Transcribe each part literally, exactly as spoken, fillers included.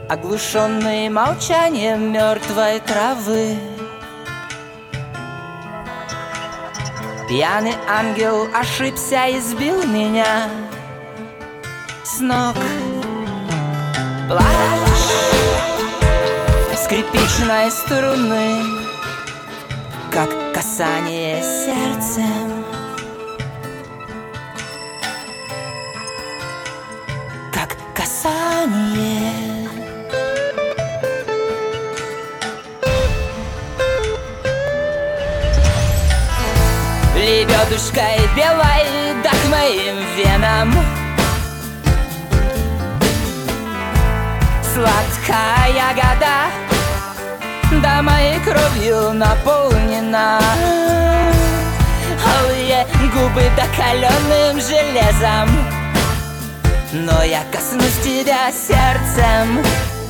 оглушенный молчанием мертвой травы. Пьяный ангел ошибся и сбил меня с ног. Плачь скрипичной струны, как касание сердцем, как касание. Лебедушкой белой, да к моим венам сладкая ягода, да моей кровью наполнена. Алые губы да каленым железом, но я коснусь тебя сердцем.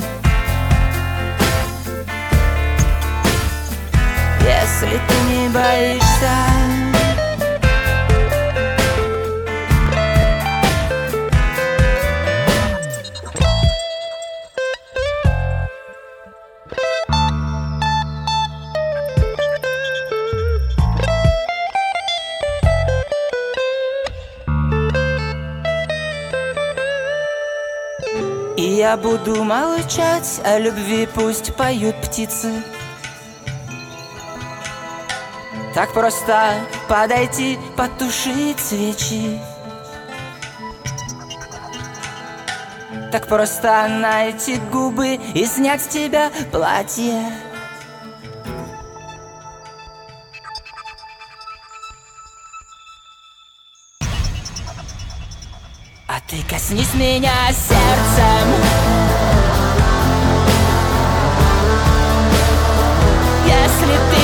Если ты не боишься, и я буду молчать о любви, пусть поют птицы. Так просто подойти, потушить свечи. Так просто найти губы и снять с тебя платье. А ты коснись меня сердцем. Если ты